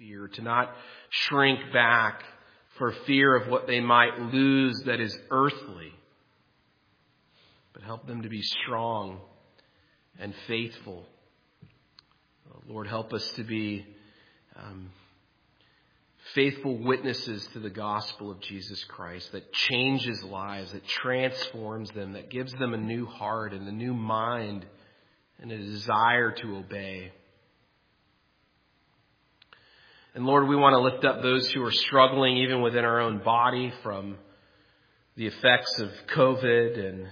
fear, to not shrink back for fear of what they might lose that is earthly, but help them to be strong and faithful. Lord, help us to be faithful witnesses to the gospel of Jesus Christ that changes lives, that transforms them, that gives them a new heart and a new mind and a desire to obey. And Lord, we want to lift up those who are struggling even within our own body from the effects of COVID. And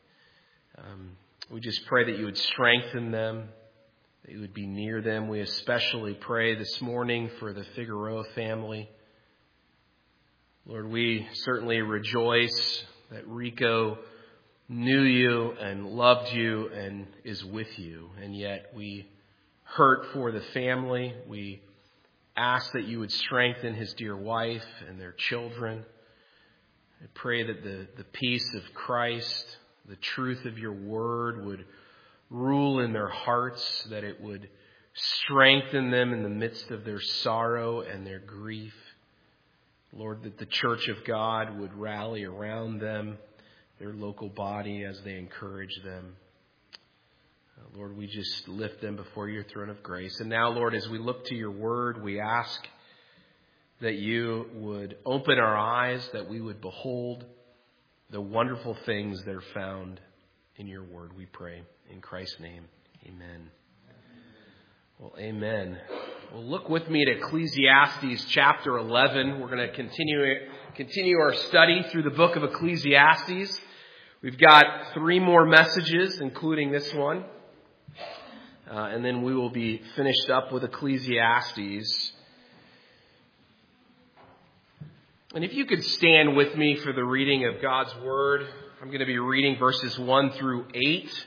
we just pray that you would strengthen them, that you would be near them. We especially pray this morning for the Figueroa family. Lord, we certainly rejoice that Rico knew you and loved you and is with you. And yet we hurt for the family. We ask that you would strengthen his dear wife and their children. I pray that the peace of Christ, the truth of your word would rule in their hearts, that it would strengthen them in the midst of their sorrow and their grief. Lord, that the church of God would rally around them, their local body, as they encourage them. Lord, we just lift them before your throne of grace. And now, Lord, as we look to your word, we ask that you would open our eyes, that we would behold the wonderful things that are found in your word, we pray. In Christ's name, amen. Well, amen. Well, look with me at Ecclesiastes chapter 11. We're going to continue our study through the book of Ecclesiastes. We've got 3 more messages, including this one. And then we will be finished up with Ecclesiastes. And if you could stand with me for the reading of God's Word, I'm going to be reading verses 1 through 8.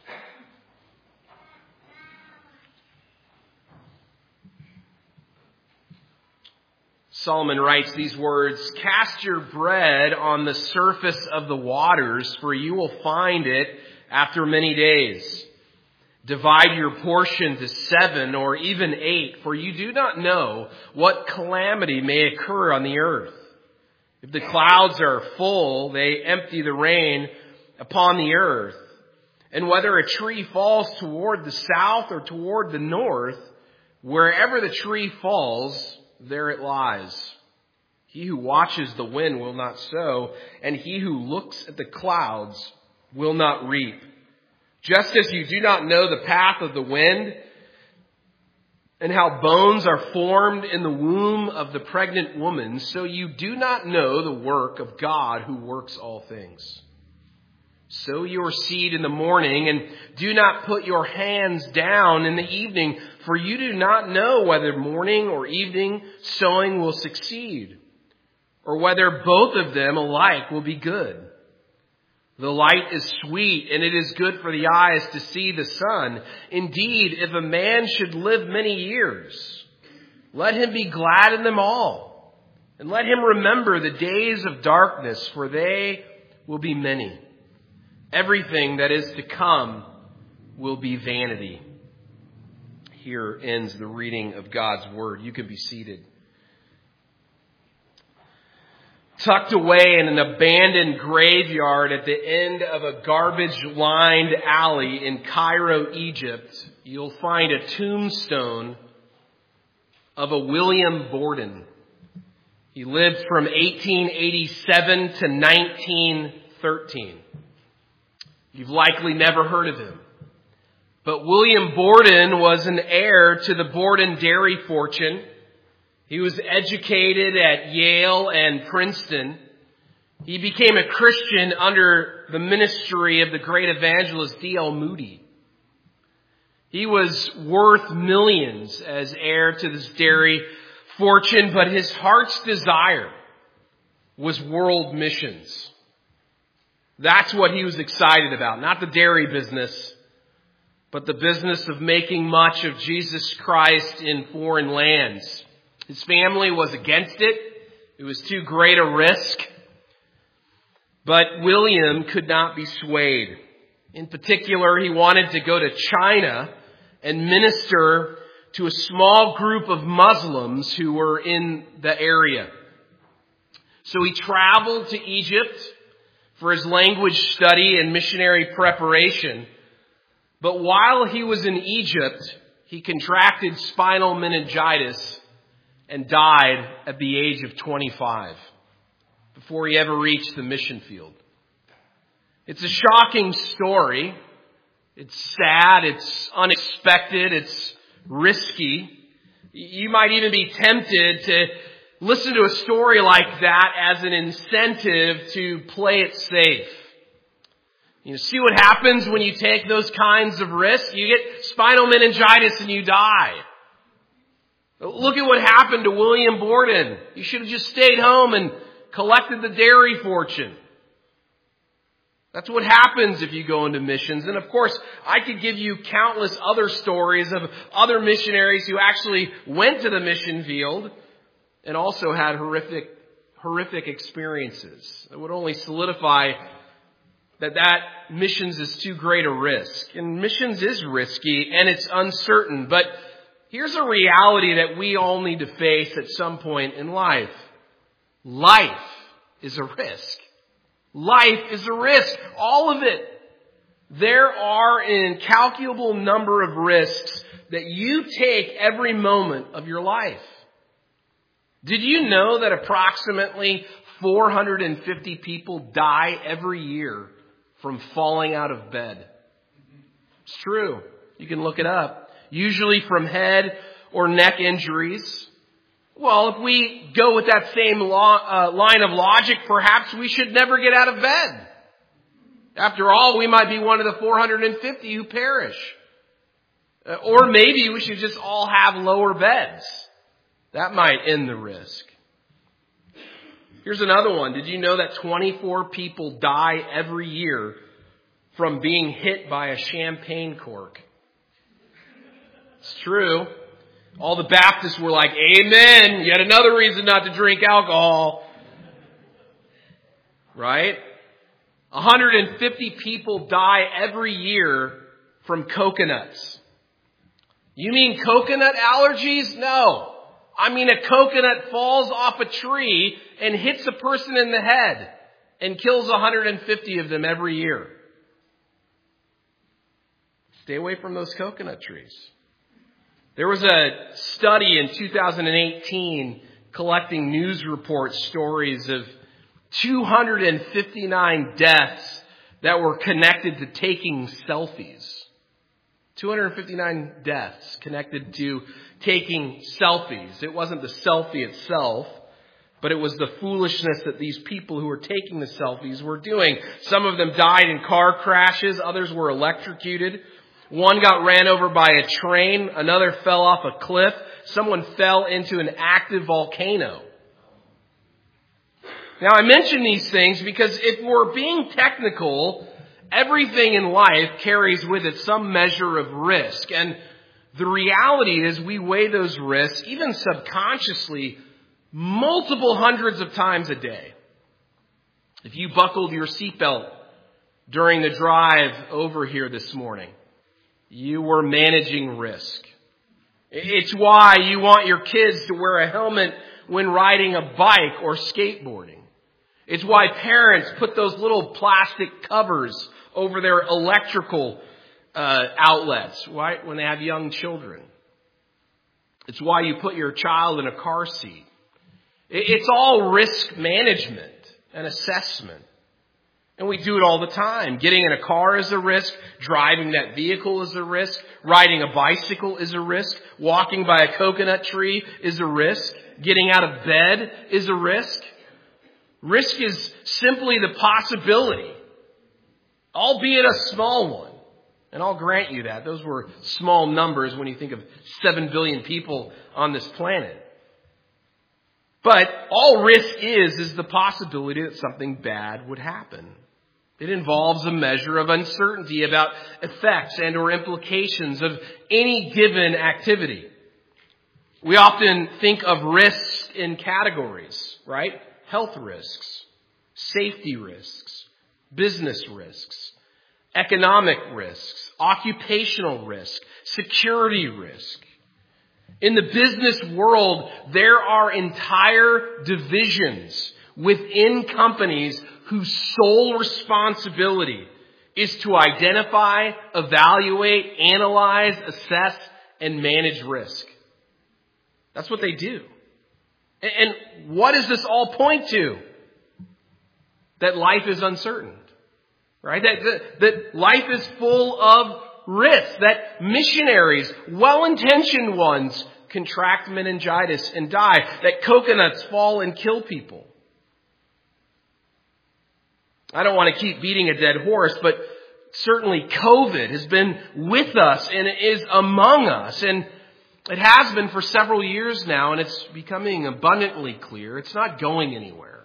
Solomon writes these words, "Cast your bread on the surface of the waters, for you will find it after many days. Divide your portion to 7 or even 8, for you do not know what calamity may occur on the earth. If the clouds are full, they empty the rain upon the earth. And whether a tree falls toward the south or toward the north, wherever the tree falls, there it lies. He who watches the wind will not sow, and he who looks at the clouds will not reap. Just as you do not know the path of the wind, and how bones are formed in the womb of the pregnant woman, so you do not know the work of God who works all things. Sow your seed in the morning, and do not put your hands down in the evening, for you do not know whether morning or evening sowing will succeed, or whether both of them alike will be good. The light is sweet, and it is good for the eyes to see the sun. Indeed, if a man should live many years, let him be glad in them all, and let him remember the days of darkness, for they will be many. Everything that is to come will be vanity." Here ends the reading of God's word. You can be seated. Tucked away in an abandoned graveyard at the end of a garbage-lined alley in Cairo, Egypt, you'll find a tombstone of a William Borden. He lived from 1887 to 1913. You've likely never heard of him. But William Borden was an heir to the Borden dairy fortune. He was educated at Yale and Princeton. He became a Christian under the ministry of the great evangelist D.L. Moody. He was worth millions as heir to this dairy fortune, but his heart's desire was world missions. That's what he was excited about. Not the dairy business, but the business of making much of Jesus Christ in foreign lands. His family was against it. It was too great a risk. But William could not be swayed. In particular, he wanted to go to China and minister to a small group of Muslims who were in the area. So he traveled to Egypt for his language study and missionary preparation. But while he was in Egypt, he contracted spinal meningitis and died at the age of 25 before he ever reached the mission field. It's a shocking story. It's sad. It's unexpected. It's risky. You might even be tempted to listen to a story like that as an incentive to play it safe. You know, see what happens when you take those kinds of risks? You get spinal meningitis and you die. Look at what happened to William Borden. You should have just stayed home and collected the dairy fortune. That's what happens if you go into missions. And of course, I could give you countless other stories of other missionaries who actually went to the mission field and also had horrific experiences. It would only solidify that missions is too great a risk. And missions is risky and it's uncertain. But here's a reality that we all need to face at some point in life. Life is a risk. Life is a risk. All of it. There are an incalculable number of risks that you take every moment of your life. Did you know that approximately 450 people die every year from falling out of bed? It's true. You can look it up. Usually from head or neck injuries. Well, if we go with that same line of logic, perhaps we should never get out of bed. After all, we might be one of the 450 who perish. Or maybe we should just all have lower beds. That might end the risk. Here's another one. Did you know that 24 people die every year from being hit by a champagne cork? It's true. All the Baptists were like, amen, yet another reason not to drink alcohol. Right? 150 people die every year from coconuts. You mean coconut allergies? No. I mean a coconut falls off a tree and hits a person in the head and kills 150 of them every year. Stay away from those coconut trees. There was a study in 2018 collecting news report stories of 259 deaths that were connected to taking selfies. 259 deaths connected to taking selfies. It wasn't the selfie itself, but it was the foolishness that these people who were taking the selfies were doing. Some of them died in car crashes. Others were electrocuted. One got ran over by a train. Another fell off a cliff. Someone fell into an active volcano. Now, I mention these things because if we're being technical, everything in life carries with it some measure of risk. And the reality is we weigh those risks, even subconsciously, multiple hundreds of times a day. If you buckled your seatbelt during the drive over here this morning, you were managing risk. It's why you want your kids to wear a helmet when riding a bike or skateboarding. It's why parents put those little plastic covers over their electrical outlets, right, when they have young children. It's why you put your child in a car seat. It's all risk management and assessment. And we do it all the time. Getting in a car is a risk. Driving that vehicle is a risk. Riding a bicycle is a risk. Walking by a coconut tree is a risk. Getting out of bed is a risk. Risk is simply the possibility, albeit a small one. And I'll grant you that. Those were small numbers when you think of 7 billion people on this planet. But all risk is the possibility that something bad would happen. It involves a measure of uncertainty about effects and or implications of any given activity. We often think of risks in categories, right? Health risks, safety risks, business risks, economic risks, occupational risk, security risk. In the business world, there are entire divisions within companies whose sole responsibility is to identify, evaluate, analyze, assess, and manage risk. That's what they do. And what does this all point to? That life is uncertain, right? That life is full of risks, that missionaries, well-intentioned ones, contract meningitis and die, that coconuts fall and kill people. I don't want to keep beating a dead horse, but certainly COVID has been with us and is among us. And it has been for several years now, and it's becoming abundantly clear it's not going anywhere.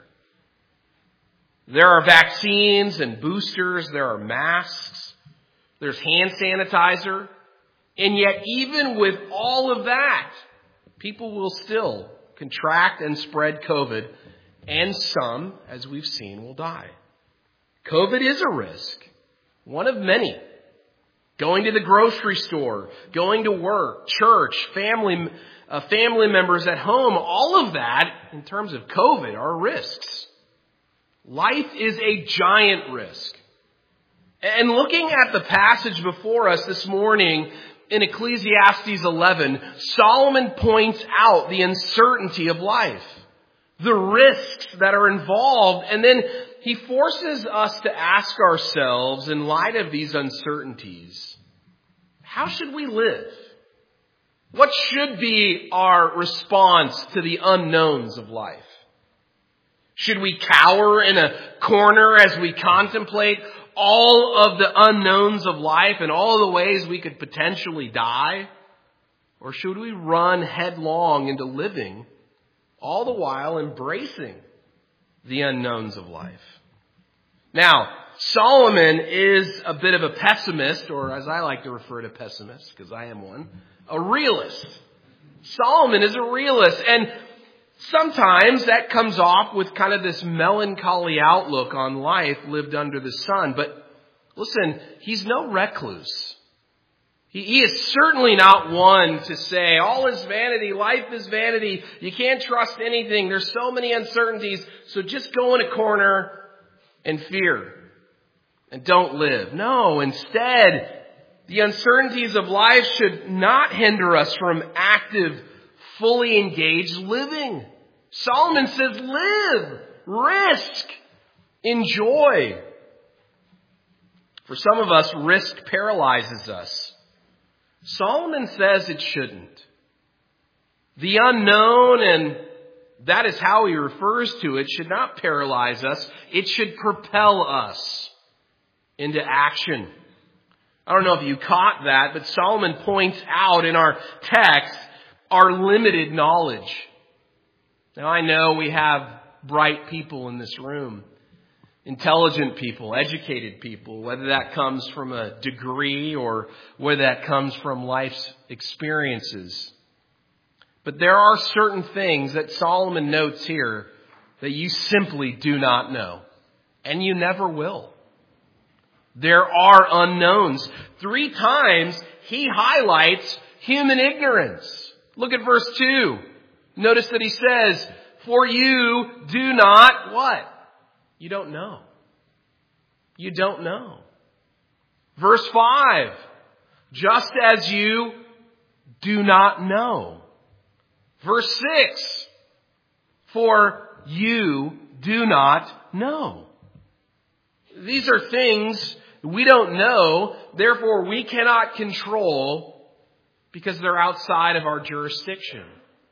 There are vaccines and boosters. There are masks. There's hand sanitizer. And yet, even with all of that, people will still contract and spread COVID. And some, as we've seen, will die. COVID is a risk. One of many. Going to the grocery store, going to work, church, family members at home, all of that, in terms of COVID, are risks. Life is a giant risk. And looking at the passage before us this morning in Ecclesiastes 11, Solomon points out the uncertainty of life, the risks that are involved, and then he forces us to ask ourselves, in light of these uncertainties, how should we live? What should be our response to the unknowns of life? Should we cower in a corner as we contemplate all of the unknowns of life and all the ways we could potentially die? Or should we run headlong into living, all the while embracing the unknowns of life? Now, Solomon is a bit of a pessimist, or as I like to refer to pessimists, because I am one, a realist. Solomon is a realist, and sometimes that comes off with kind of this melancholy outlook on life lived under the sun. But listen, he's no recluse. He is certainly not one to say, all is vanity, life is vanity, you can't trust anything, there's so many uncertainties, so just go in a corner and fear and don't live. No, instead, the uncertainties of life should not hinder us from active, fully engaged living. Solomon says, live, risk, enjoy. For some of us, risk paralyzes us. Solomon says it shouldn't. The unknown, and that is how he refers to it, should not paralyze us. It should propel us into action. I don't know if you caught that, but Solomon points out in our text our limited knowledge. Now, I know we have bright people in this room, intelligent people, educated people, whether that comes from a degree or whether that comes from life's experiences. But there are certain things that Solomon notes here that you simply do not know, and you never will. There are unknowns. 3 times he highlights human ignorance. Look at verse 2. Notice that he says, for you do not what? You don't know. You don't know. Verse 5. Just as you do not know. Verse 6. For you do not know. These are things we don't know, therefore we cannot control because they're outside of our jurisdiction.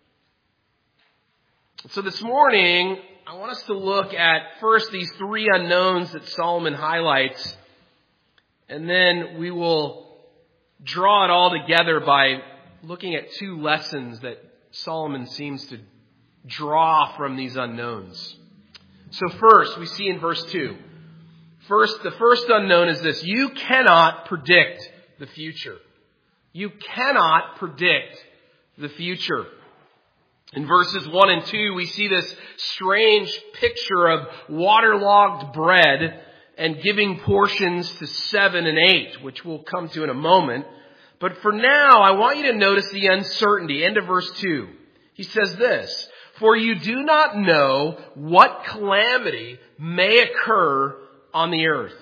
So this morning, I want us to look at first these 3 unknowns that Solomon highlights, and then we will draw it all together by looking at 2 lessons that Solomon seems to draw from these unknowns. So first, we see in verse 2. The first unknown is this. You cannot predict the future. You cannot predict the future. In verses 1 and 2, we see this strange picture of waterlogged bread and giving portions to 7 and 8, which we'll come to in a moment. But for now, I want you to notice the uncertainty. End of verse 2. He says this, "For you do not know what calamity may occur on the earth."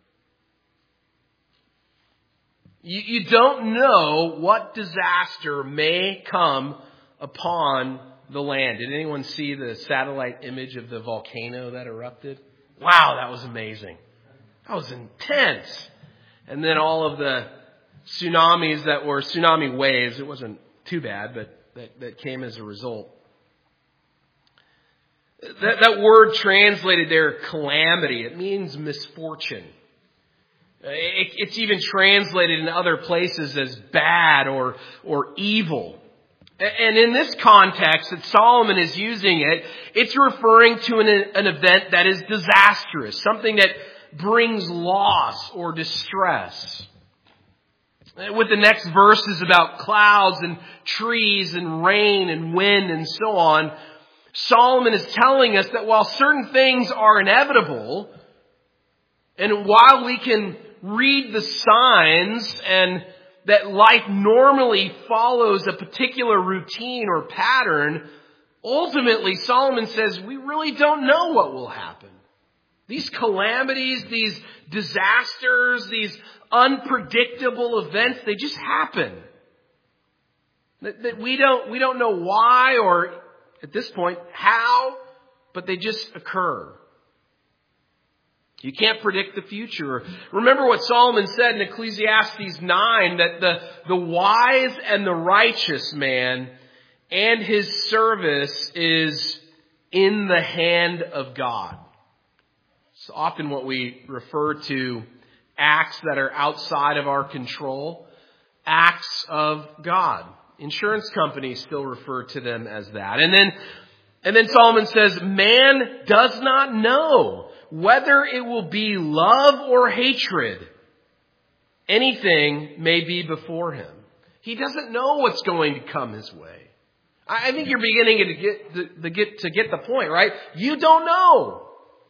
You don't know what disaster may come upon the land. Did anyone see the satellite image of the volcano that erupted? Wow, that was amazing. That was intense. And then all of the tsunamis that were tsunami waves, it wasn't too bad, but that came as a result. That word translated there, calamity, it means misfortune. It's even translated in other places as bad or evil. And in this context that Solomon is using it, it's referring to an event that is disastrous, something that brings loss or distress. With the next verses about clouds and trees and rain and wind and so on, Solomon is telling us that while certain things are inevitable, and while we can read the signs and that life normally follows a particular routine or pattern, ultimately Solomon says we really don't know what will happen. These calamities, these disasters, these unpredictable events, they just happen. That we don't know why or at this point how, but they just occur. You can't predict the future. Remember what Solomon said in Ecclesiastes 9, that the wise and the righteous man and his service is in the hand of God. It's often what we refer to acts that are outside of our control, acts of God. Insurance companies still refer to them as that. And then Solomon says, man does not know whether it will be love or hatred. Anything may be before him. He doesn't know what's going to come his way. I think you're beginning to get the point, right? You don't know.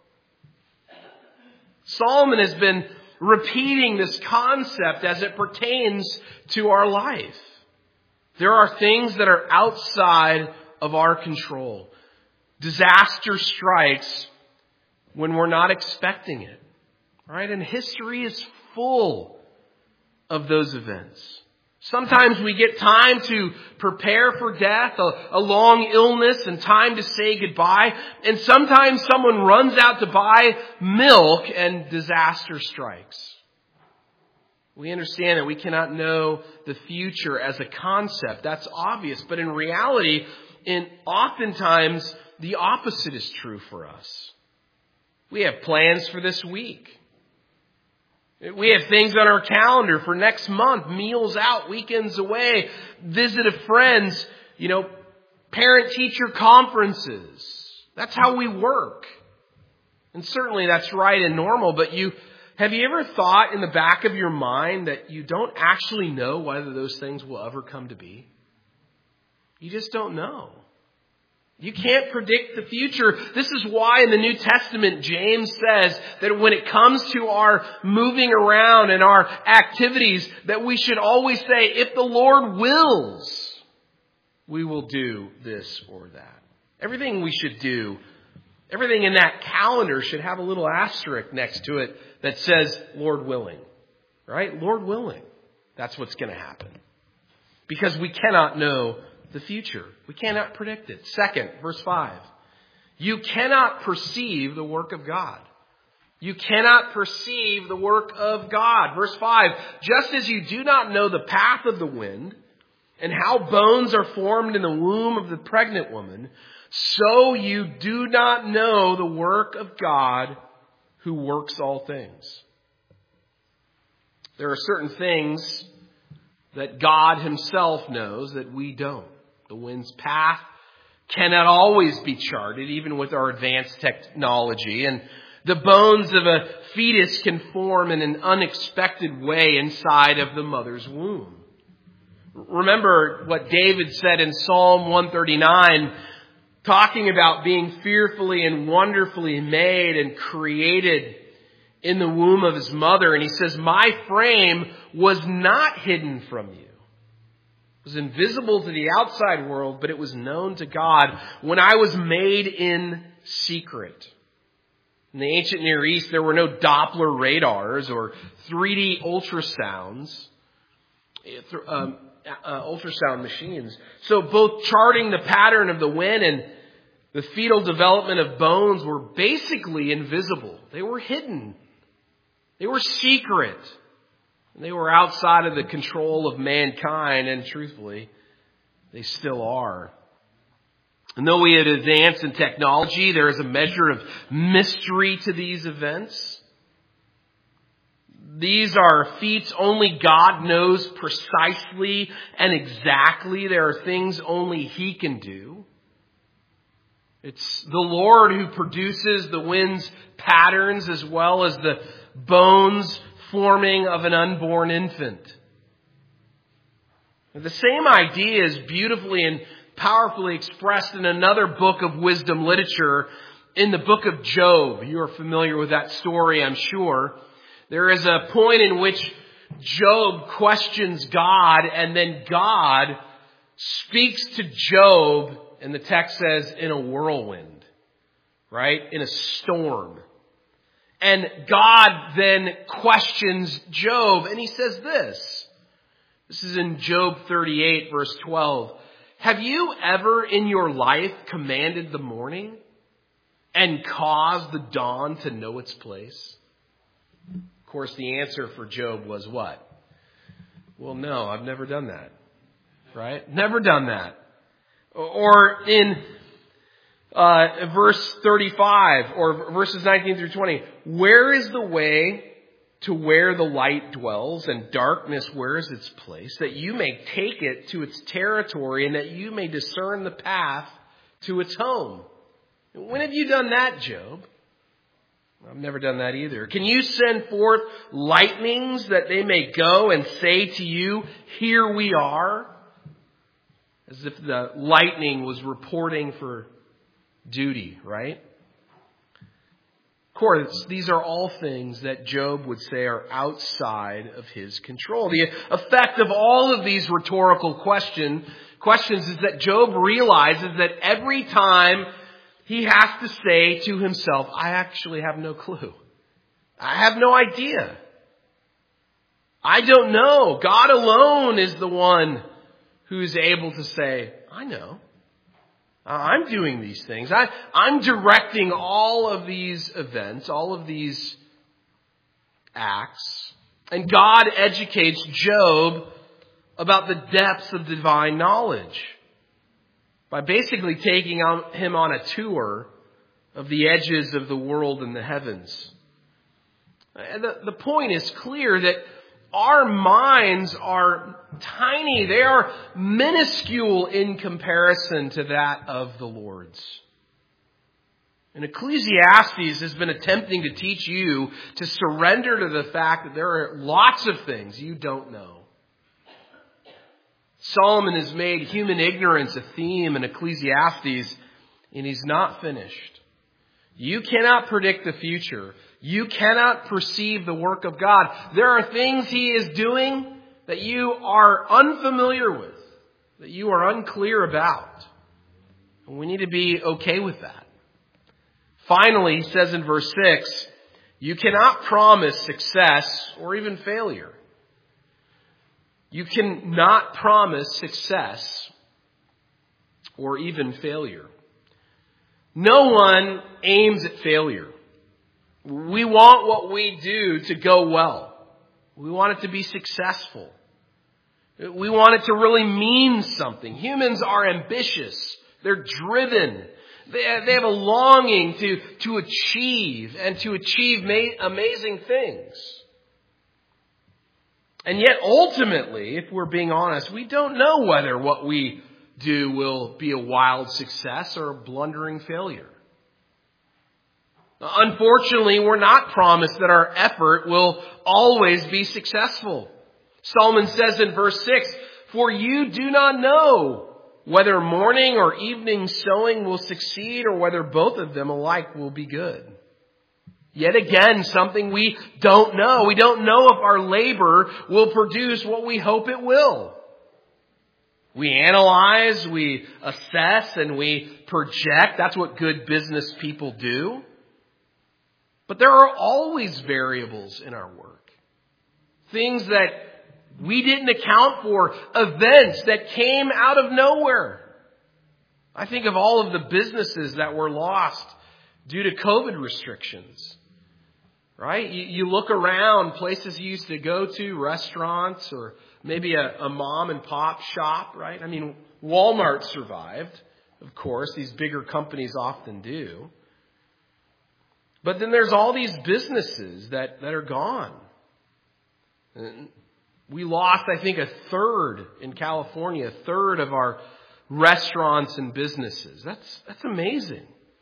Solomon has been repeating this concept as it pertains to our life. There are things that are outside of our control. Disaster strikes when we're not expecting it, right? And history is full of those events. Sometimes we get time to prepare for death, a long illness, and time to say goodbye. And sometimes someone runs out to buy milk and disaster strikes. We understand that we cannot know the future as a concept. That's obvious. But in reality, oftentimes the opposite is true for us. We have plans for this week. We have things on our calendar for next month, meals out, weekends away, visit of friends, parent-teacher conferences. That's how we work. And certainly that's right and normal, but have you ever thought in the back of your mind that you don't actually know whether those things will ever come to be? You just don't know. You can't predict the future. This is why in the New Testament, James says that when it comes to our moving around and our activities, that we should always say, if the Lord wills, we will do this or that. Everything we should do, everything in that calendar should have a little asterisk next to it that says, Lord willing. Right? Lord willing. That's what's going to happen. Because we cannot know the future. We cannot predict it. Second, verse 5. You cannot perceive the work of God. You cannot perceive the work of God. Verse 5. Just as you do not know the path of the wind and how bones are formed in the womb of the pregnant woman, so you do not know the work of God who works all things. There are certain things that God himself knows that we don't. The wind's path cannot always be charted, even with our advanced technology. And the bones of a fetus can form in an unexpected way inside of the mother's womb. Remember what David said in Psalm 139, talking about being fearfully and wonderfully made and created in the womb of his mother. And he says, my frame was not hidden from you. It was invisible to the outside world, but it was known to God when I was made in secret. In the ancient Near East, there were no Doppler radars or 3D ultrasounds, ultrasound machines. So both charting the pattern of the wind and the fetal development of bones were basically invisible. They were hidden. They were secret. They were outside of the control of mankind, and truthfully, they still are. And though we had advanced in technology, there is a measure of mystery to these events. These are feats only God knows precisely and exactly. There are things only He can do. It's the Lord who produces the wind's patterns as well as the bones forming of an unborn infant. The same idea is beautifully and powerfully expressed in another book of wisdom literature, in the book of Job. You are familiar with that story, I'm sure. There is a point in which Job questions God, and then God speaks to Job, and the text says, in a whirlwind, right? In a storm. And God then questions Job, and he says this. This is in Job 38, verse 12. Have you ever in your life commanded the morning and caused the dawn to know its place? Of course, the answer for Job was what? Well, no, I've never done that. Right? Never done that. Or in verse 35 or verses 19 through 20, where is the way to where the light dwells, and darkness where is its place, that you may take it to its territory, and that you may discern the path to its home? When have you done that, Job? I've never done that either. Can you send forth lightnings that they may go and say to you, here we are? As if the lightning was reporting for duty, right? Of course, these are all things that Job would say are outside of his control. The effect of all of these rhetorical questions is that Job realizes that every time he has to say to himself, I actually have no clue. I have no idea. I don't know. God alone is the one who's able to say, I know. I'm doing these things. I'm directing all of these events, all of these acts. And God educates Job about the depths of divine knowledge by basically taking him on a tour of the edges of the world and the heavens. And the point is clear that our minds are tiny. They are minuscule in comparison to that of the Lord's. And Ecclesiastes has been attempting to teach you to surrender to the fact that there are lots of things you don't know. Solomon has made human ignorance a theme in Ecclesiastes, and he's not finished. You cannot predict the future. You cannot perceive the work of God. There are things He is doing that you are unfamiliar with, that you are unclear about. And we need to be okay with that. Finally, he says in verse 6, you cannot promise success or even failure. You cannot promise success or even failure. No one aims at failure. We want what we do to go well. We want it to be successful. We want it to really mean something. Humans are ambitious. They're driven. They have a longing to achieve and to achieve amazing things. And yet ultimately, if we're being honest, we don't know whether what we do will be a wild success or a blundering failure. Unfortunately, we're not promised that our effort will always be successful. Solomon says in verse 6, for you do not know whether morning or evening sowing will succeed or whether both of them alike will be good. Yet again, something we don't know. We don't know if our labor will produce what we hope it will. We analyze, we assess, and we project. That's what good business people do. But there are always variables in our work. Things that we didn't account for, events that came out of nowhere. I think of all of the businesses that were lost due to COVID restrictions. Right? You look around, places you used to go to, restaurants, or maybe a mom and pop shop, right? I mean, Walmart survived, of course. These bigger companies often do. But then there's all these businesses that are gone. We lost, I think, a third in California, a third of our restaurants and businesses. That's amazing.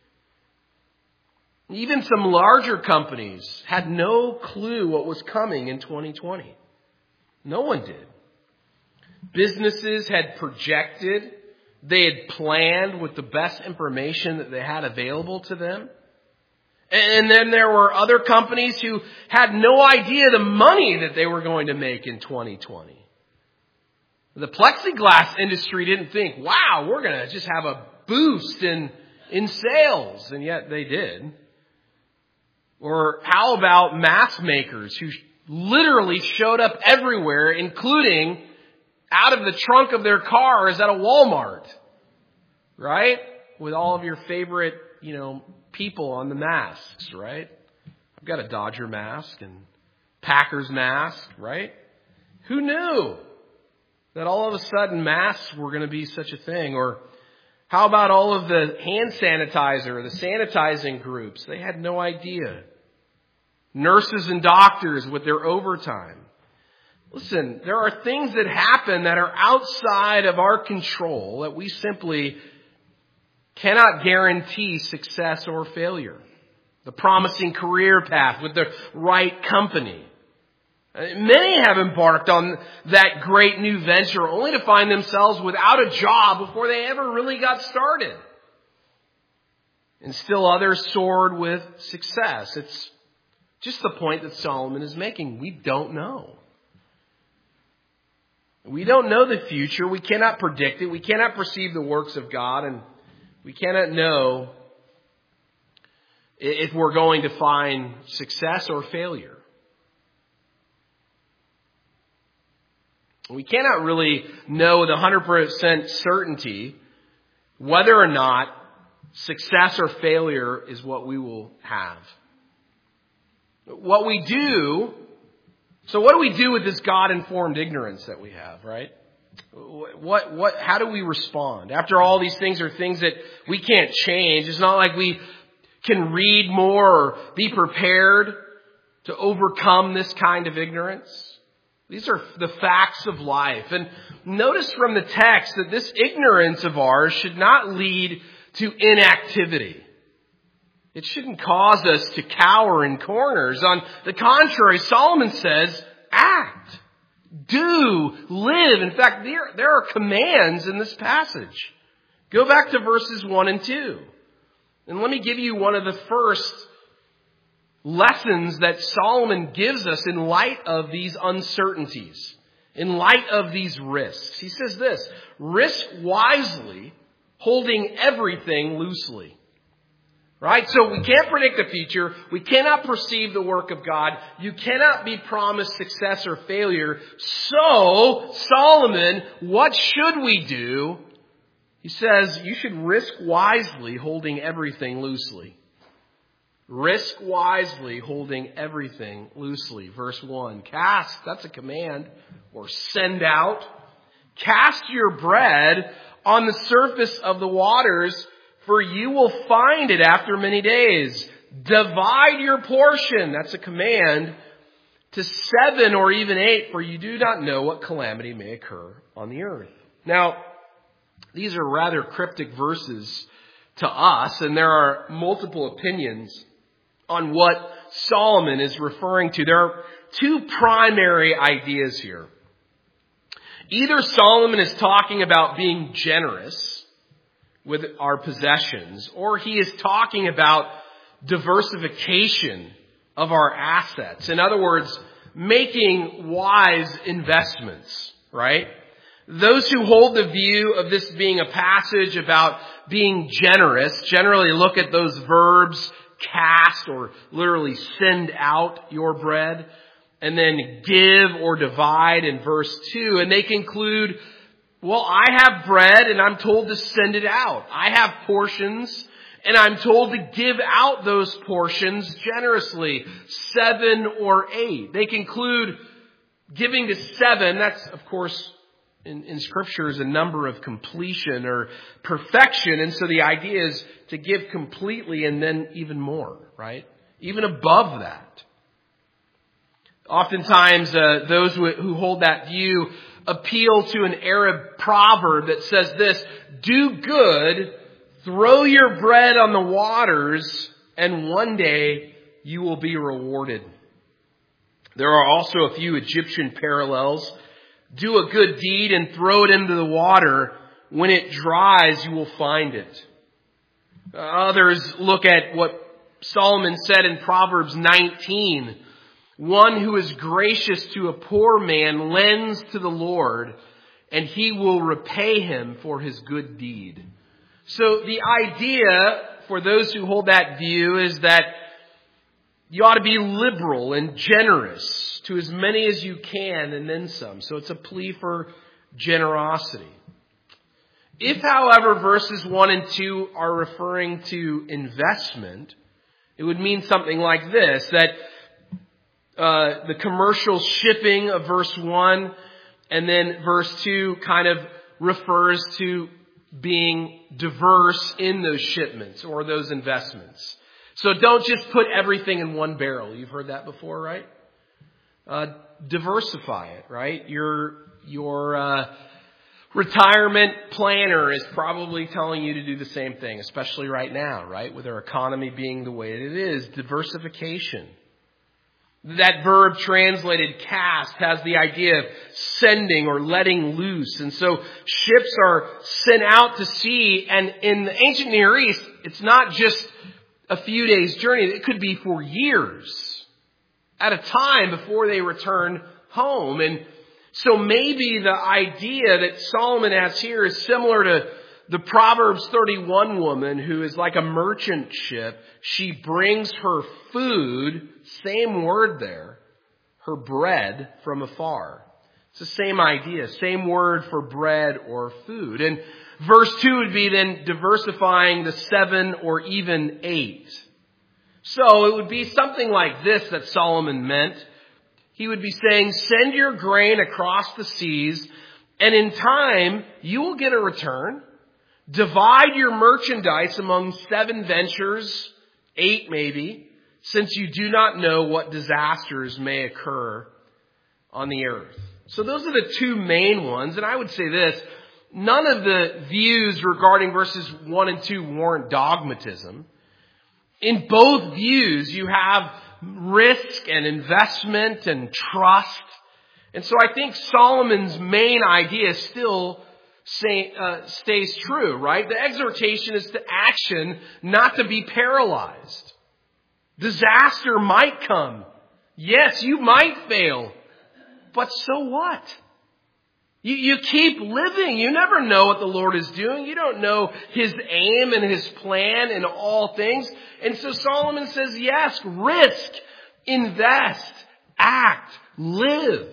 Even some larger companies had no clue what was coming in 2020. No one did. Businesses had projected. They had planned with the best information that they had available to them. And then there were other companies who had no idea the money that they were going to make in 2020. The plexiglass industry didn't think, wow, we're going to just have a boost in sales. And yet they did. Or how about mask makers who literally showed up everywhere, including out of the trunk of their cars at a Walmart, right? With all of your favorite, people on the masks, right? I've got a Dodger mask and Packers mask, right? Who knew that all of a sudden masks were going to be such a thing? Or how about all of the hand sanitizer, the sanitizing groups? They had no idea. Nurses and doctors with their overtime. Listen, there are things that happen that are outside of our control that we simply cannot guarantee success or failure. The promising career path with the right company. Many have embarked on that great new venture only to find themselves without a job before they ever really got started. And still others soared with success. It's just the point that Solomon is making. We don't know. We don't know the future. We cannot predict it. We cannot perceive the works of God. And we cannot know if we're going to find success or failure. We cannot really know with 100% certainty whether or not success or failure is what we will have. What do we do with this God-informed ignorance that we have, right? How do we respond? After all, these things are things that we can't change. It's not like we can read more or be prepared to overcome this kind of ignorance. These are the facts of life. And notice from the text that this ignorance of ours should not lead to inactivity. It shouldn't cause us to cower in corners. On the contrary, Solomon says, act, do, live. In fact, there are commands in this passage. Go back to verses 1 and 2. And let me give you one of the first lessons that Solomon gives us in light of these uncertainties, in light of these risks. He says this, risk wisely, holding everything loosely. Right? So we can't predict the future. We cannot perceive the work of God. You cannot be promised success or failure. So, Solomon, what should we do? He says you should risk wisely, holding everything loosely. Risk wisely, holding everything loosely. Verse 1, cast, that's a command, or send out. Cast your bread on the surface of the waters, for you will find it after many days. Divide your portion, that's a command, to 7 or even 8, for you do not know what calamity may occur on the earth. Now, these are rather cryptic verses to us, and there are multiple opinions on what Solomon is referring to. There are two primary ideas here. Either Solomon is talking about being generous with our possessions, or he is talking about diversification of our assets. In other words, making wise investments, right? Those who hold the view of this being a passage about being generous generally look at those verbs, cast or literally send out your bread, and then give or divide in verse 2. And they conclude, well, I have bread and I'm told to send it out. I have portions and I'm told to give out those portions generously, 7 or 8. They conclude giving to 7, that's of course in Scripture is a number of completion or perfection. And so the idea is to give completely and then even more, right? Even above that. Oftentimes, those who hold that view appeal to an Arab proverb that says this: do good, throw your bread on the waters, and one day you will be rewarded. There are also a few Egyptian parallels. Do a good deed and throw it into the water. When it dries, you will find it. Others look at what Solomon said in Proverbs 19. One who is gracious to a poor man lends to the Lord, and he will repay him for his good deed. So the idea for those who hold that view is that you ought to be liberal and generous to as many as you can and then some. So it's a plea for generosity. If, however, verses 1 and 2 are referring to investment, it would mean something like this, that the commercial shipping of verse 1 and then verse 2 kind of refers to being diverse in those shipments or those investments. So don't just put everything in one barrel. You've heard that before, right? Diversify it, right? Your retirement planner is probably telling you to do the same thing, especially right now, right? With our economy being the way it is, diversification. That verb translated cast has the idea of sending or letting loose. And so ships are sent out to sea. And in the ancient Near East, it's not just a few days' journey. It could be for years at a time before they return home. And so maybe the idea that Solomon has here is similar to the Proverbs 31 woman who is like a merchant ship. She brings her food, same word there, her bread from afar. It's the same idea, same word for bread or food. And verse 2 would be then diversifying the 7 or even 8. So it would be something like this that Solomon meant. He would be saying, send your grain across the seas, and in time you will get a return. Divide your merchandise among 7 ventures, 8 maybe, since you do not know what disasters may occur on the earth. So those are the 2 main ones. And I would say this, none of the views regarding verses 1 and 2 warrant dogmatism. In both views, you have risk and investment and trust. And so I think Solomon's main idea still stays true, right? The exhortation is to action, not to be paralyzed. Disaster might come. Yes, you might fail. But so what? You keep living. You never know what the Lord is doing. You don't know His aim and His plan in all things. And so Solomon says, yes, risk, invest, act, live.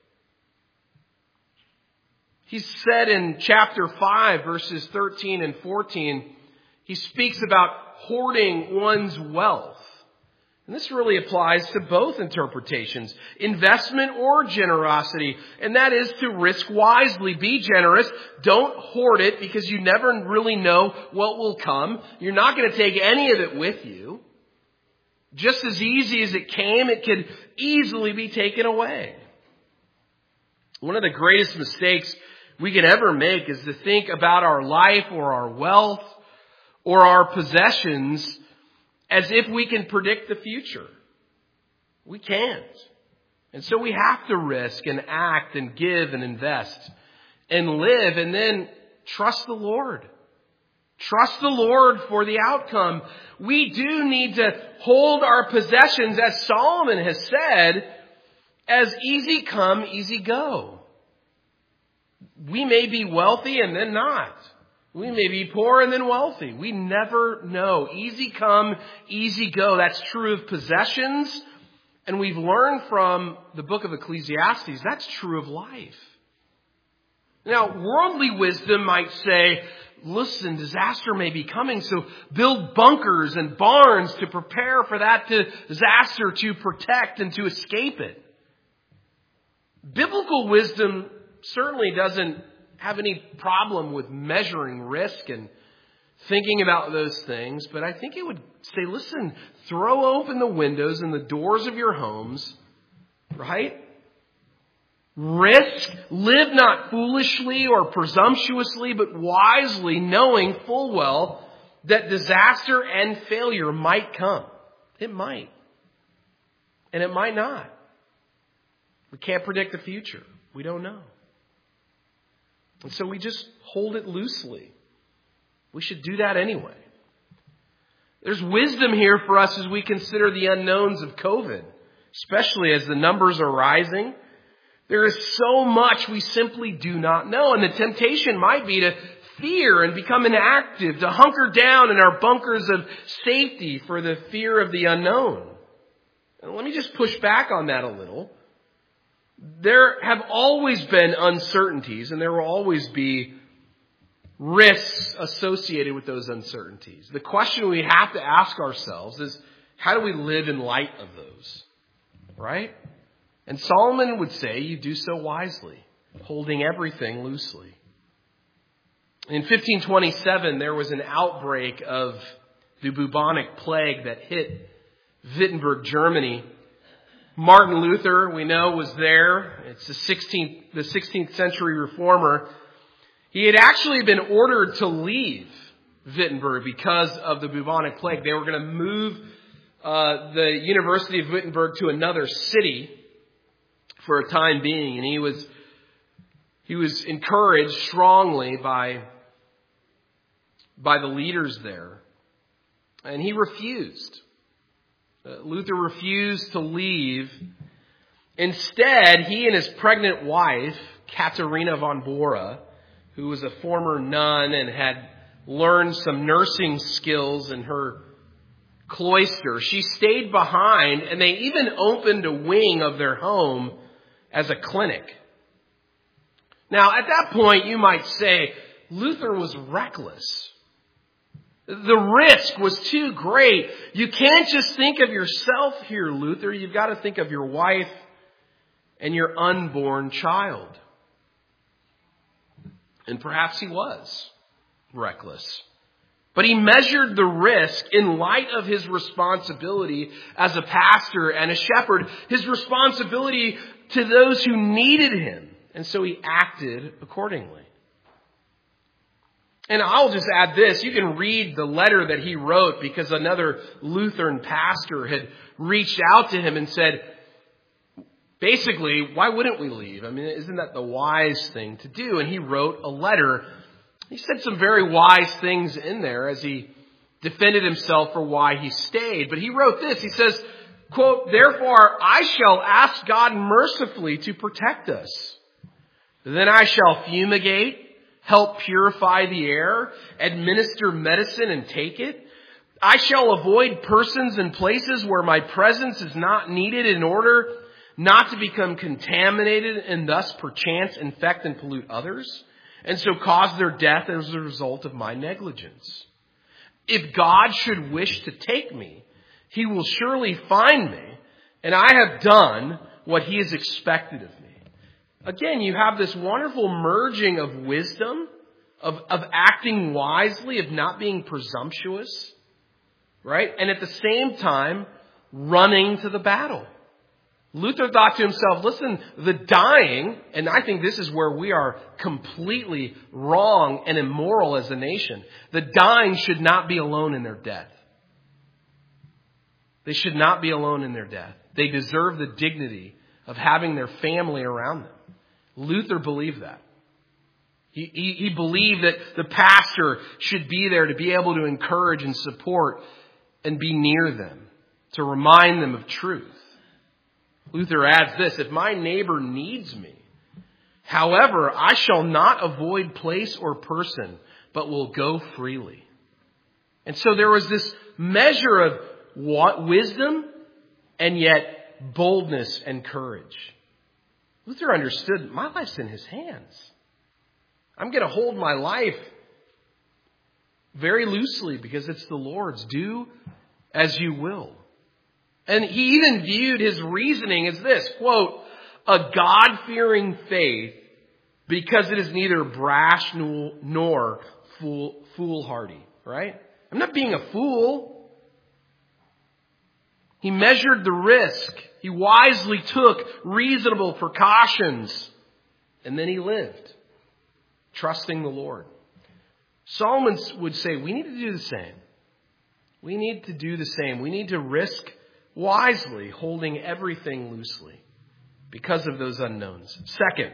He said in chapter 5, verses 13 and 14, he speaks about hoarding one's wealth. And this really applies to both interpretations, investment or generosity. And that is to risk wisely. Be generous. Don't hoard it because you never really know what will come. You're not going to take any of it with you. Just as easy as it came, it could easily be taken away. One of the greatest mistakes we can ever make is to think about our life or our wealth or our possessions as if we can predict the future. We can't. And so we have to risk and act and give and invest and live and then trust the Lord. Trust the Lord for the outcome. We do need to hold our possessions, as Solomon has said, as easy come, easy go. We may be wealthy and then not. We may be poor and then wealthy. We never know. Easy come, easy go. That's true of possessions. And we've learned from the book of Ecclesiastes, that's true of life. Now, worldly wisdom might say, listen, disaster may be coming, so build bunkers and barns to prepare for that disaster, to protect and to escape it. Biblical wisdom certainly doesn't have any problem with measuring risk and thinking about those things, but I think it would say, listen, throw open the windows and the doors of your homes, right? Risk, live not foolishly or presumptuously, but wisely, knowing full well that disaster and failure might come. It might. And it might not. We can't predict the future. We don't know. And so we just hold it loosely. We should do that anyway. There's wisdom here for us as we consider the unknowns of COVID, especially as the numbers are rising. There is so much we simply do not know. And the temptation might be to fear and become inactive, to hunker down in our bunkers of safety for the fear of the unknown. And let me just push back on that a little. There have always been uncertainties, and there will always be risks associated with those uncertainties. The question we have to ask ourselves is, how do we live in light of those? Right? And Solomon would say you do so wisely, holding everything loosely. In 1527, there was an outbreak of the bubonic plague that hit Wittenberg, Germany. Martin Luther, we know, was there. It's the 16th century reformer. He had actually been ordered to leave Wittenberg because of the bubonic plague. They were going to move the University of Wittenberg to another city for a time being, and he was encouraged strongly by the leaders there, and he refused. Luther refused to leave. Instead, he and his pregnant wife, Katharina von Bora, who was a former nun and had learned some nursing skills in her cloister, she stayed behind, and they even opened a wing of their home as a clinic. Now, at that point, you might say, Luther was reckless. The risk was too great. You can't just think of yourself here, Luther. You've got to think of your wife and your unborn child. And perhaps he was reckless. But he measured the risk in light of his responsibility as a pastor and a shepherd, his responsibility to those who needed him. And so he acted accordingly. And I'll just add this. You can read the letter that he wrote because another Lutheran pastor had reached out to him and said, basically, why wouldn't we leave? I mean, isn't that the wise thing to do? And he wrote a letter. He said some very wise things in there as he defended himself for why he stayed. But he wrote this. He says, quote, "Therefore I shall ask God mercifully to protect us. Then I shall fumigate, help purify the air, administer medicine and take it. I shall avoid persons and places where my presence is not needed in order not to become contaminated and thus perchance infect and pollute others, and so cause their death as a result of my negligence. If God should wish to take me, he will surely find me, and I have done what he has expected of me." Again, you have this wonderful merging of wisdom, of acting wisely, of not being presumptuous, right? And at the same time, running to the battle. Luther thought to himself, listen, the dying, and I think this is where we are completely wrong and immoral as a nation, the dying should not be alone in their death. They should not be alone in their death. They deserve the dignity of having their family around them. Luther believed that. He believed that the pastor should be there to be able to encourage and support and be near them, to remind them of truth. Luther adds this, if my neighbor needs me, however, I shall not avoid place or person, but will go freely. And so there was this measure of wisdom and yet boldness and courage. Luther understood my life's in his hands. I'm going to hold my life very loosely because it's the Lord's. Do as you will. And he even viewed his reasoning as this, quote, a God-fearing faith because it is neither brash nor foolhardy, right? I'm not being a fool. He measured the risk. He wisely took reasonable precautions. And then he lived, trusting the Lord. Solomon would say, we need to do the same. We need to do the same. We need to risk wisely, holding everything loosely because of those unknowns. Second,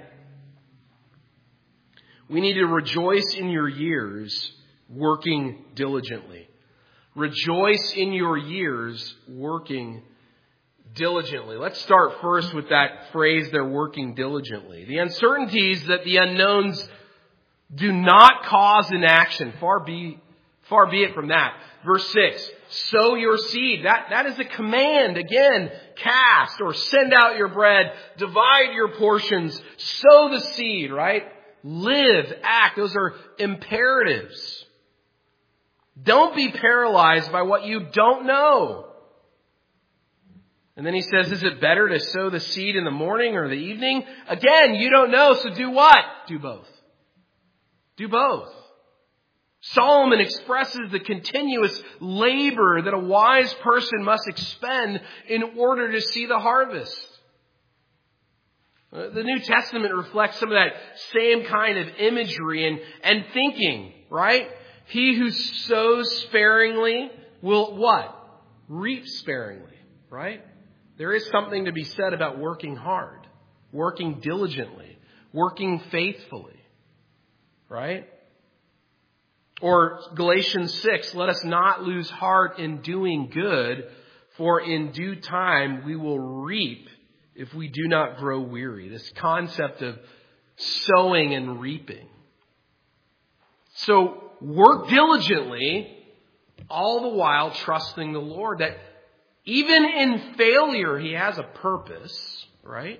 we need to rejoice in your years, working diligently. Rejoice in your years, working diligently. Let's start first with that phrase, they're working diligently. The uncertainties that the unknowns do not cause inaction. Far be it from that. Verse 6, sow your seed. That is a command. Again, cast or send out your bread. Divide your portions. Sow the seed, right? Live, act. Those are imperatives. Don't be paralyzed by what you don't know. And then he says, is it better to sow the seed in the morning or the evening? Again, you don't know, so do what? Do both. Do both. Solomon expresses the continuous labor that a wise person must expend in order to see the harvest. The New Testament reflects some of that same kind of imagery and thinking, right? He who sows sparingly will what? Reap sparingly, right? There is something to be said about working hard, working diligently, working faithfully, right? Or Galatians 6, let us not lose heart in doing good, for in due time we will reap if we do not grow weary. This concept of sowing and reaping. So work diligently, all the while trusting the Lord that even in failure, He has a purpose, right?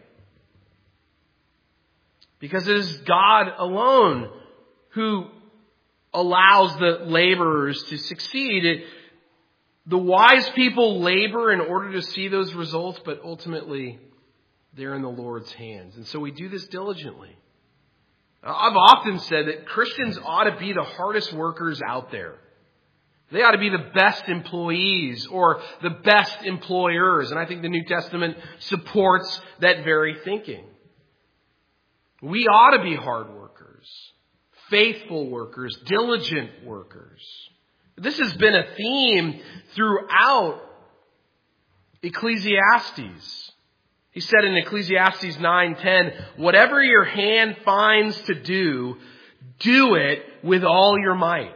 Because it is God alone who allows the laborers to succeed. The wise people labor in order to see those results, but ultimately they're in the Lord's hands. And so we do this diligently. I've often said that Christians ought to be the hardest workers out there. They ought to be the best employees or the best employers. And I think the New Testament supports that very thinking. We ought to be hard workers, faithful workers, diligent workers. This has been a theme throughout Ecclesiastes. He said in Ecclesiastes 9:10, whatever your hand finds to do, do it with all your might.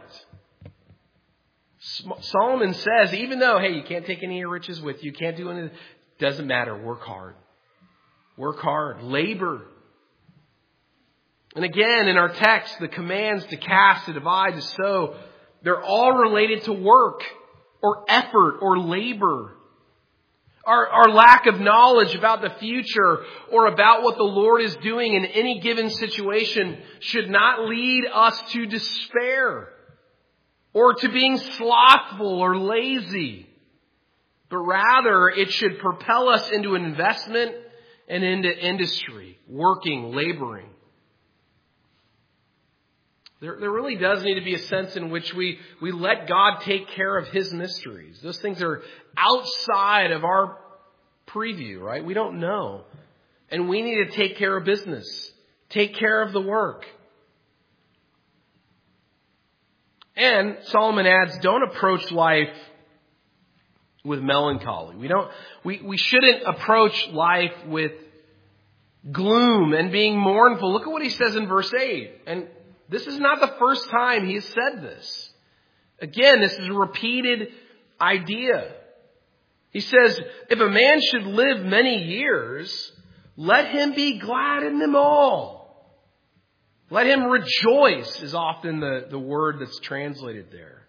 Solomon says, even though, hey, you can't take any of your riches with you, can't do anything, doesn't matter. Work hard. Work hard. Labor. And again, in our text, the commands to cast, to divide, to sow, they're all related to work or effort or labor. Our lack of knowledge about the future or about what the Lord is doing in any given situation should not lead us to despair or to being slothful or lazy, but rather it should propel us into investment and into industry, working, laboring. There really does need to be a sense in which we let God take care of His mysteries. Those things are outside of our preview, right? We don't know. And we need to take care of business. Take care of the work. And Solomon adds, don't approach life with melancholy. We shouldn't approach life with gloom and being mournful. Look at what he says in verse 8. And This is not the first time he has said this. Again, this is a repeated idea. He says, if a man should live many years, let him be glad in them all. Let him rejoice is often the word that's translated there.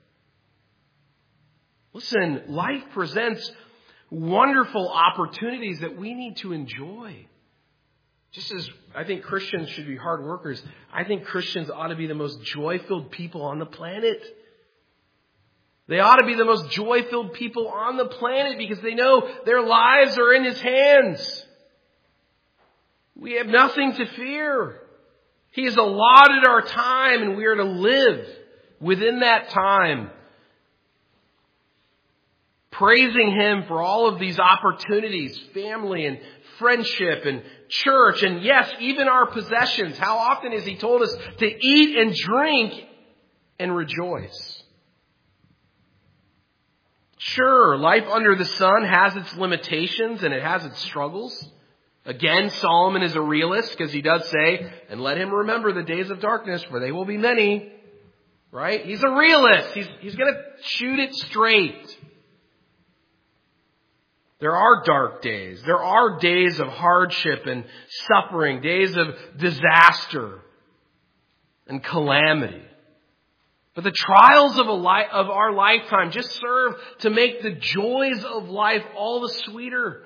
Listen, life presents wonderful opportunities that we need to enjoy. Just as I think Christians should be hard workers, I think Christians ought to be the most joy-filled people on the planet. They ought to be the most joy-filled people on the planet because they know their lives are in His hands. We have nothing to fear. He has allotted our time and we are to live within that time, praising Him for all of these opportunities, family and friendship and church, and yes, even our possessions. How often has He told us to eat and drink and rejoice? Sure, life under the sun has its limitations and it has its struggles. Again, Solomon is a realist because he does say, and let him remember the days of darkness, for they will be many. Right? He's a realist. He's going to shoot it straight. There are dark days. There are days of hardship and suffering, days of disaster and calamity. But the trials of our lifetime just serve to make the joys of life all the sweeter.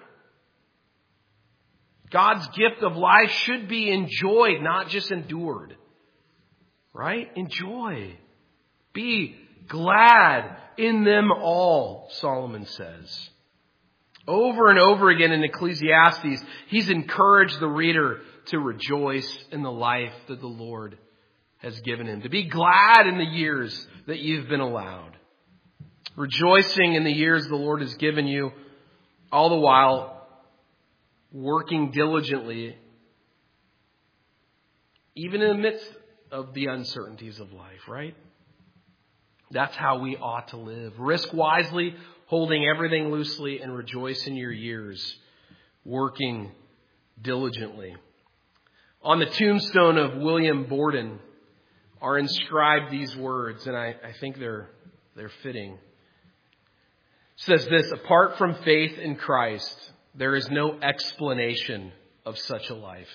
God's gift of life should be enjoyed, not just endured. Right? Enjoy. Be glad in them all, Solomon says. Over and over again in Ecclesiastes, he's encouraged the reader to rejoice in the life that the Lord has given him. To be glad in the years that you've been allowed. Rejoicing in the years the Lord has given you, all the while working diligently, even in the midst of the uncertainties of life, right? That's how we ought to live. Risk wisely, holding everything loosely, and rejoice in your years, working diligently. On the tombstone of William Borden are inscribed these words, and I think they're fitting. It says this: apart from faith in Christ, there is no explanation of such a life.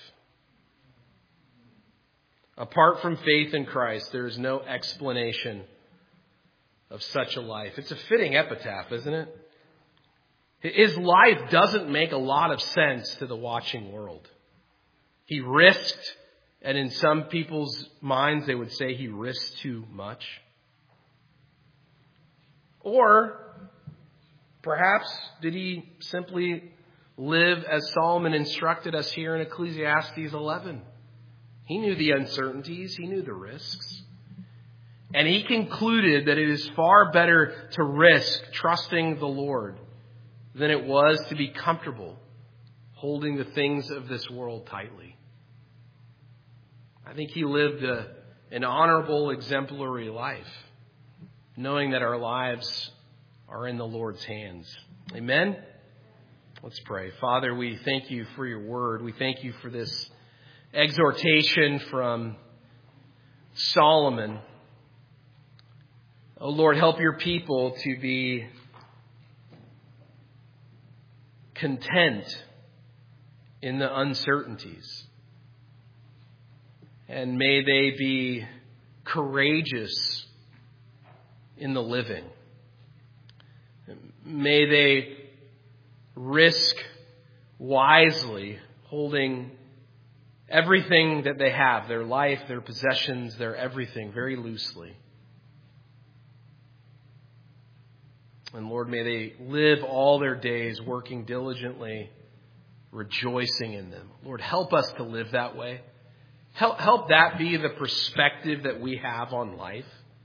Apart from faith in Christ, there is no explanation of such a life. It's a fitting epitaph, isn't it? His life doesn't make a lot of sense to the watching world. He risked, and in some people's minds they would say he risked too much. Or perhaps did he simply live as Solomon instructed us here in Ecclesiastes 11? He knew the uncertainties. He knew the risks. And he concluded that it is far better to risk trusting the Lord than it was to be comfortable holding the things of this world tightly. I think he lived an honorable, exemplary life, knowing that our lives are in the Lord's hands. Amen? Let's pray. Father, we thank you for your word. We thank you for this exhortation from Solomon. Oh Lord, help your people to be content in the uncertainties. And may they be courageous in the living. May they risk wisely, holding everything that they have, their life, their possessions, their everything, very loosely. And Lord, may they live all their days working diligently, rejoicing in them. Lord, help us to live that way. Help that be the perspective that we have on life.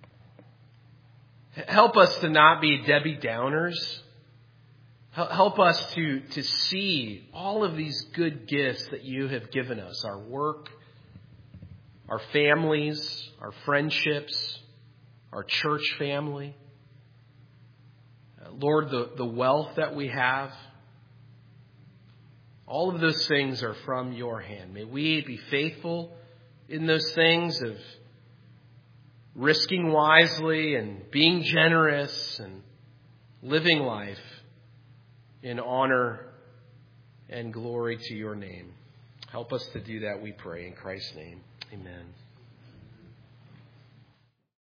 Help us to not be Debbie Downers. Help us to see all of these good gifts that you have given us. Our work, our families, our friendships, our church family. Lord, the wealth that we have. All of those things are from your hand. May we be faithful in those things of risking wisely and being generous and living life in honor and glory to your name. Help us to do that, we pray, in Christ's name. Amen.